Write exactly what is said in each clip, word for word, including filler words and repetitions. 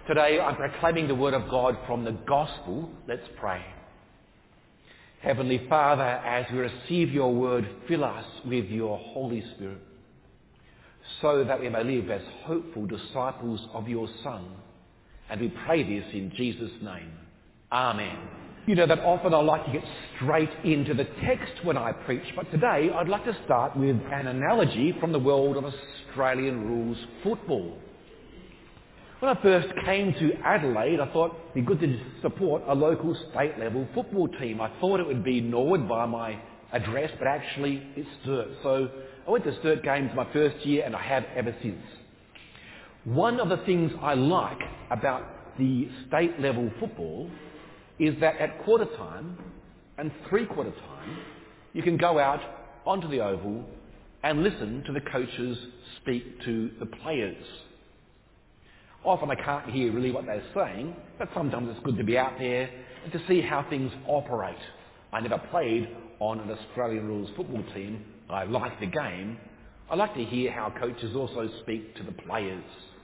Today I'm proclaiming the word of God from the Gospel. Let's pray. Heavenly Father, as we receive your word, fill us with your Holy Spirit so that we may live as hopeful disciples of your Son. And we pray this in Jesus' name. Amen. You know that often I like to get straight into the text when I preach, but today I'd like to start with an analogy from the world of Australian rules football. When I first came to Adelaide, I thought it'd be good to support a local state-level football team. I thought it would be Norwood by my address, but actually it's Sturt. So I went to Sturt games my first year, and I have ever since. One of the things I like about the state-level football is that at quarter time and three-quarter time, you can go out onto the oval and listen to the coaches speak to the players. Often I can't hear really what they're saying, but sometimes it's good to be out there and to see how things operate. I never played on an Australian rules football team. I like the game. I like to hear how coaches also speak to the players.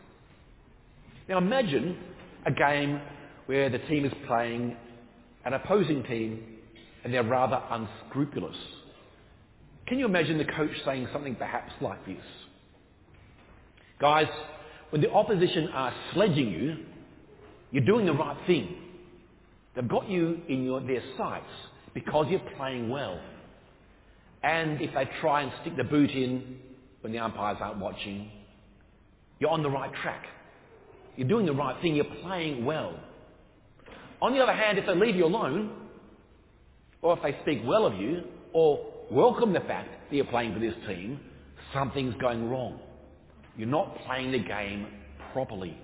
Now imagine a game where the team is playing an opposing team and they're rather unscrupulous. Can you imagine the coach saying something perhaps like this? Guys, when the opposition are sledging you, you're doing the right thing. They've got you in your, their sights because you're playing well. And if they try and stick the boot in when the umpires aren't watching, you're on the right track. You're doing the right thing. You're playing well. On the other hand, if they leave you alone, or if they speak well of you, or welcome the fact that you're playing for this team, something's going wrong. You're not playing the game properly.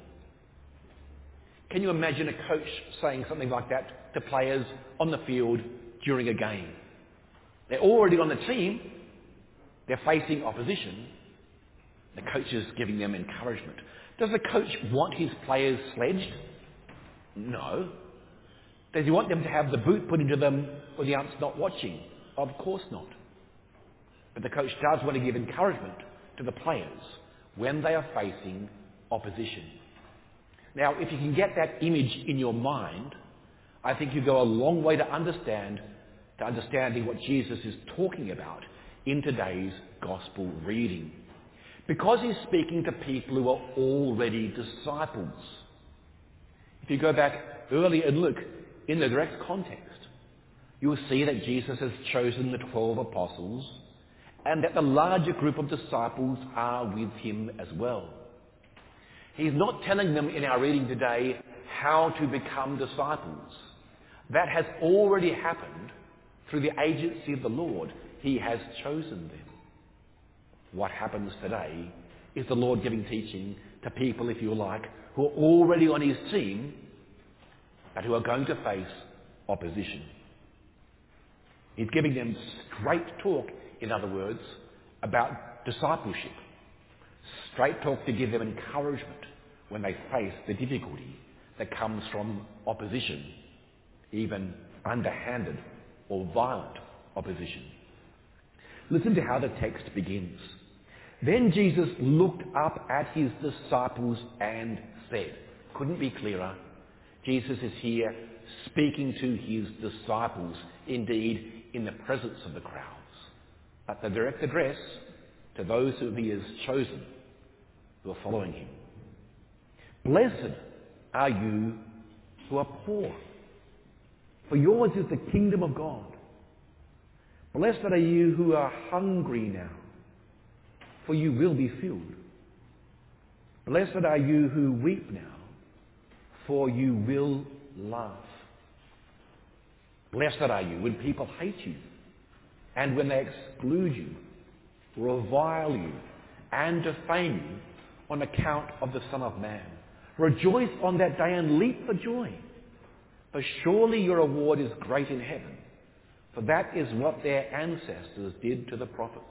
Can you imagine a coach saying something like that to players on the field during a game? They're already on the team. They're facing opposition. The coach is giving them encouragement. Does the coach want his players sledged? No. Does he want them to have the boot put into them when the ump's not watching? Of course not. But the coach does want to give encouragement to the players when they are facing opposition. Now, if you can get that image in your mind, I think you go a long way to understand, to understanding what Jesus is talking about in today's gospel reading. Because he's speaking to people who are already disciples. If you go back earlier and look in the direct context, you will see that Jesus has chosen the twelve apostles and that the larger group of disciples are with him as well. He's not telling them in our reading today how to become disciples. That has already happened through the agency of the Lord. He has chosen them. What happens today is the Lord giving teaching to people, if you like, who are already on his team, but who are going to face opposition. He's giving them straight talk, in other words, about discipleship. Straight talk to give them encouragement when they face the difficulty that comes from opposition, even underhanded or violent opposition. Listen to how the text begins. Then Jesus looked up at his disciples and said, couldn't be clearer, Jesus is here speaking to his disciples, indeed in the presence of the crowds. But the direct address to those whom he has chosen who are following him. Blessed are you who are poor, for yours is the kingdom of God. Blessed are you who are hungry now, for you will be filled. Blessed are you who weep now, for you will laugh. Blessed are you when people hate you, and when they exclude you, revile you, and defame you on account of the Son of Man. Rejoice on that day and leap for joy, for surely your reward is great in heaven, for that is what their ancestors did to the prophets.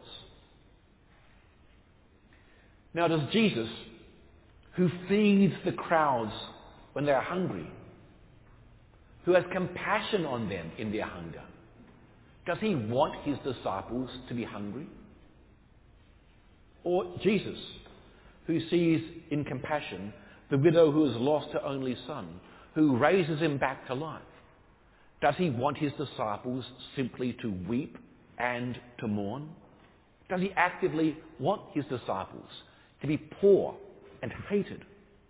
Now does Jesus, who feeds the crowds when they are hungry, who has compassion on them in their hunger, does he want his disciples to be hungry? Or Jesus, who sees in compassion The widow who has lost her only son, who raises him back to life. Does he want his disciples simply to weep and to mourn? Does he actively want his disciples to be poor and hated?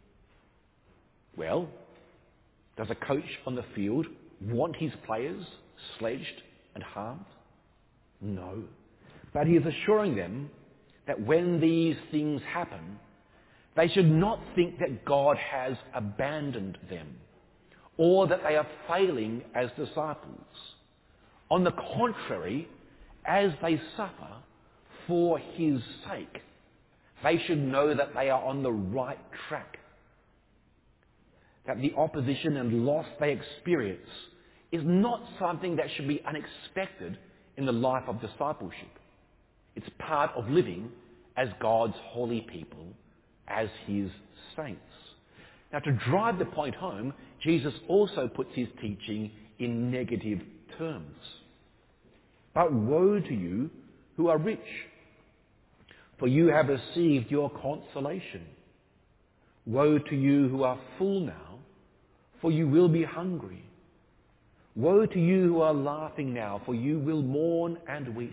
Well, does a coach on the field want his players sledged and harmed? No. But he is assuring them that when these things happen, they should not think that God has abandoned them or that they are failing as disciples. On the contrary, as they suffer for his sake, they should know that they are on the right track. That the opposition and loss they experience is not something that should be unexpected in the life of discipleship. It's part of living as God's holy people, as his saints. Now, to drive the point home, Jesus also puts his teaching in negative terms. But woe to you who are rich, for you have received your consolation. Woe to you who are full now, for you will be hungry. Woe to you who are laughing now, for you will mourn and weep.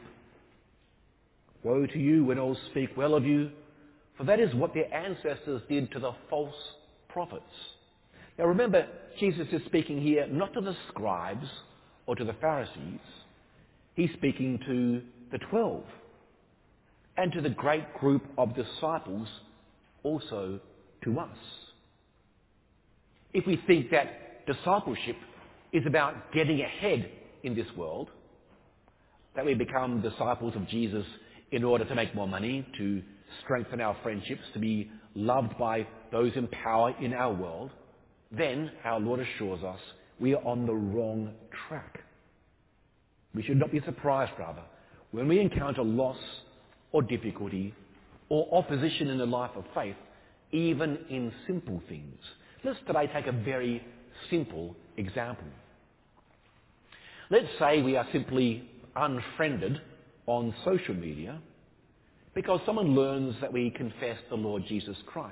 Woe to you when all speak well of you, for that is what their ancestors did to the false prophets. Now remember, Jesus is speaking here not to the scribes or to the Pharisees. He's speaking to the twelve and to the great group of disciples, also to us. If we think that discipleship is about getting ahead in this world, that we become disciples of Jesus in order to make more money, to strengthen our friendships, to be loved by those in power in our world, then our Lord assures us we are on the wrong track. We should not be surprised, rather, when we encounter loss or difficulty or opposition in the life of faith, even in simple things. Let's today take a very simple example. Let's say we are simply unfriended on social media because someone learns that we confess the Lord Jesus Christ,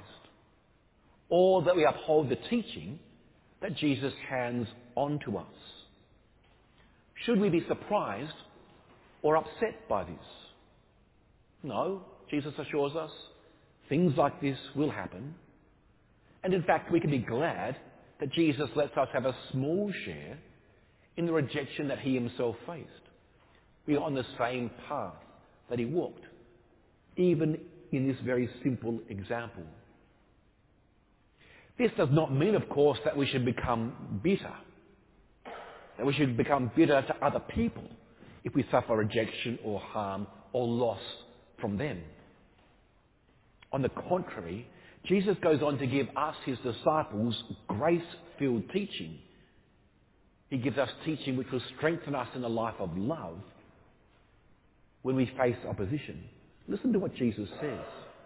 or that we uphold the teaching that Jesus hands on to us. Should we be surprised or upset by this? No, Jesus assures us things like this will happen. And in fact, we can be glad that Jesus lets us have a small share in the rejection that he himself faced. We are on the same path that he walked, even in this very simple example. This does not mean, of course, that we should become bitter, that we should become bitter to other people if we suffer rejection or harm or loss from them. On the contrary, Jesus goes on to give us, his disciples, grace-filled teaching. He gives us teaching which will strengthen us in a life of love when we face opposition. Listen to what Jesus says.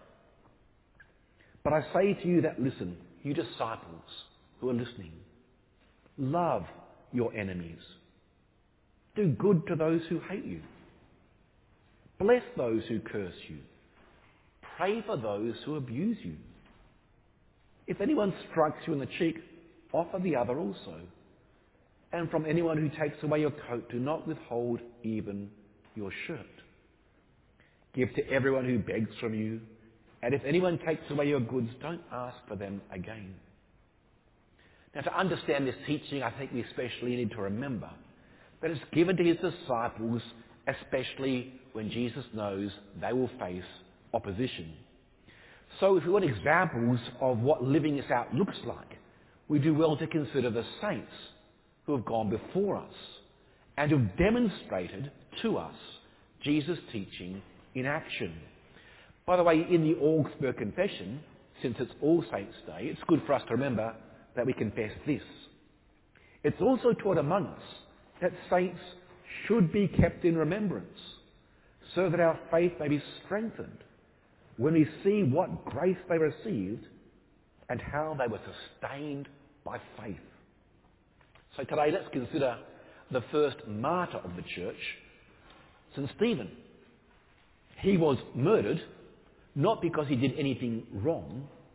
But I say to you that listen, you disciples who are listening, love your enemies. Do good to those who hate you. Bless those who curse you. Pray for those who abuse you. If anyone strikes you in the cheek, offer the other also. And from anyone who takes away your coat, do not withhold even your shirt. Give to everyone who begs from you, and if anyone takes away your goods, don't ask for them again. Now, to understand this teaching, I think we especially need to remember that it's given to his disciples, especially when Jesus knows they will face opposition. So if we want examples of what living this out looks like, we do well to consider the saints who have gone before us and who have demonstrated to us Jesus' teaching in action. By the way, in the Augsburg Confession, since it's All Saints' Day, it's good for us to remember that we confess this. It's also taught among us that saints should be kept in remembrance so that our faith may be strengthened when we see what grace they received and how they were sustained by faith. So today let's consider the first martyr of the church, Saint Stephen. He was murdered not because he did anything wrong,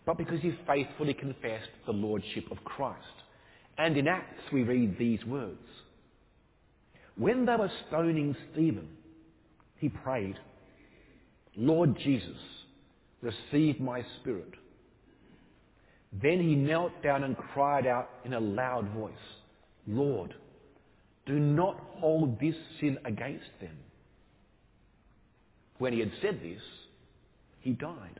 but because he faithfully confessed the lordship of Christ. And in Acts we read these words. When they were stoning Stephen, he prayed, Lord Jesus, receive my spirit. Then he knelt down and cried out in a loud voice, Lord, do not hold this sin against them. When he had said this, he died.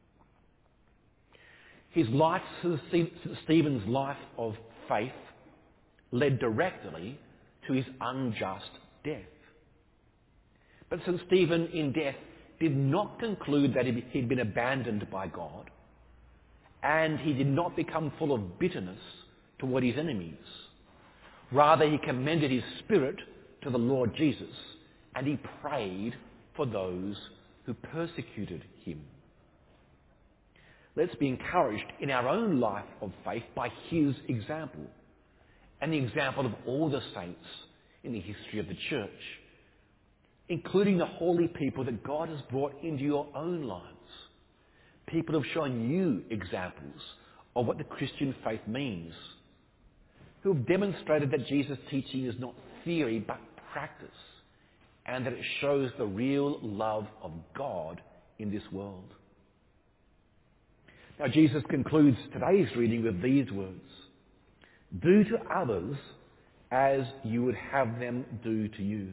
His life, Stephen's life of faith, led directly to his unjust death. But since Stephen in death did not conclude that he'd been abandoned by God, and he did not become full of bitterness toward his enemies, rather he commended his spirit to the Lord Jesus, and he prayed for those who persecuted him. Let's be encouraged in our own life of faith by his example and the example of all the saints in the history of the church, including the holy people that God has brought into your own lives. People who have shown you examples of what the Christian faith means, who have demonstrated that Jesus' teaching is not theory but practice, and that it shows the real love of God in this world. Now Jesus concludes today's reading with these words, do to others as you would have them do to you.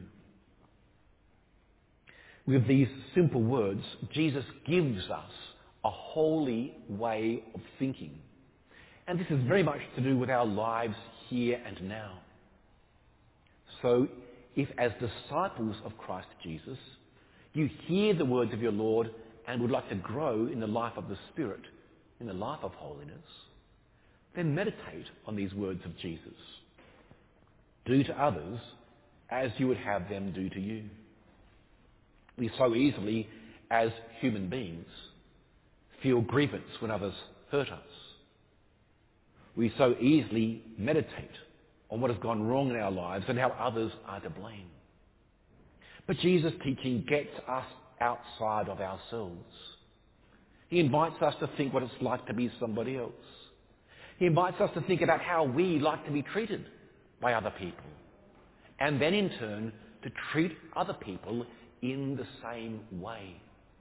With these simple words, Jesus gives us a holy way of thinking. And this is very much to do with our lives here and now. So, if as disciples of Christ Jesus, you hear the words of your Lord and would like to grow in the life of the Spirit, in the life of holiness, then meditate on these words of Jesus. Do to others as you would have them do to you. We so easily, as human beings, feel grievance when others hurt us. We so easily meditate on what has gone wrong in our lives and how others are to blame. But Jesus' teaching gets us outside of ourselves. He invites us to think what it's like to be somebody else. He invites us to think about how we like to be treated by other people, and then in turn to treat other people in the same way.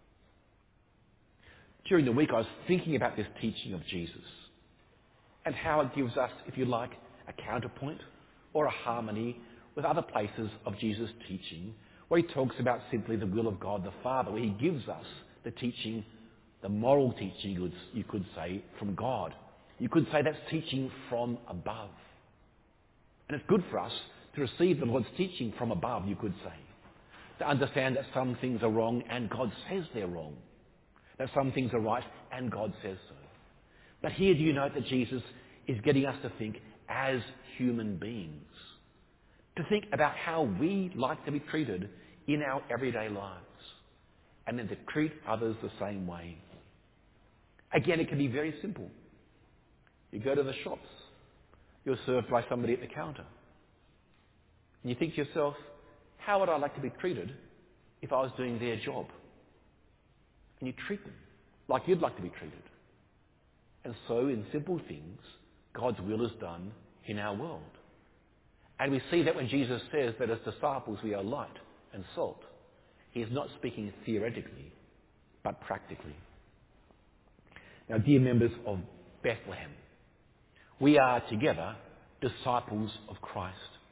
During the week I was thinking about this teaching of Jesus and how it gives us, if you like, a counterpoint or a harmony with other places of Jesus' teaching where he talks about simply the will of God the Father, where he gives us the teaching, the moral teaching, you could, you could say, from God. You could say that's teaching from above. And it's good for us to receive the Lord's teaching from above, you could say. To understand that some things are wrong and God says they're wrong. That some things are right and God says so. But here do you note that Jesus is getting us to think as human beings. To think about how we like to be treated in our everyday lives. And then to treat others the same way. Again, it can be very simple. You go to the shops. You're served by somebody at the counter. And you think to yourself, how would I like to be treated if I was doing their job? And you treat them like you'd like to be treated. And so, in simple things, God's will is done in our world. And we see that when Jesus says that as disciples we are light and salt, he is not speaking theoretically, but practically. Now, dear members of Bethlehem, we are together disciples of Christ.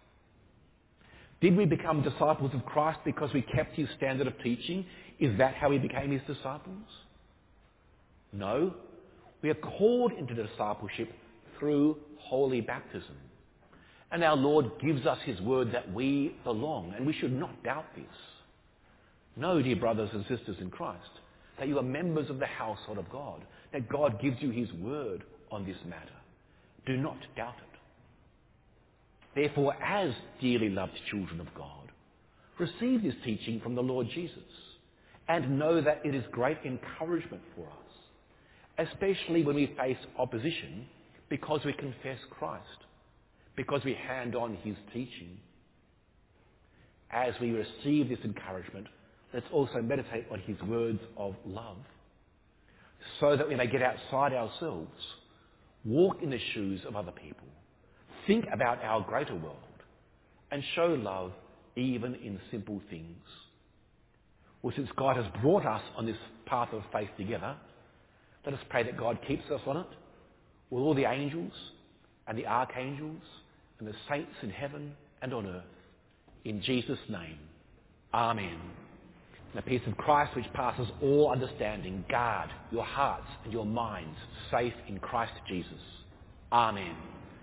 Did we become disciples of Christ because we kept his standard of teaching? Is that how we became his disciples? No. We are called into discipleship through holy baptism. And our Lord gives us his word that we belong, and we should not doubt this. Know, dear brothers and sisters in Christ, that you are members of the household of God, that God gives you his word on this matter. Do not doubt it. Therefore, as dearly loved children of God, receive this teaching from the Lord Jesus and know that it is great encouragement for us, especially when we face opposition because we confess Christ, because we hand on his teaching. As we receive this encouragement, let's also meditate on his words of love. so that we may get outside ourselves, walk in the shoes of other people, think about our greater world, and show love even in simple things. Well, since God has brought us on this path of faith together, let us pray that God keeps us on it with all the angels and the archangels and the saints in heaven and on earth. In Jesus' name, amen. And the peace of Christ, which passes all understanding, guard your hearts and your minds safe in Christ Jesus. Amen.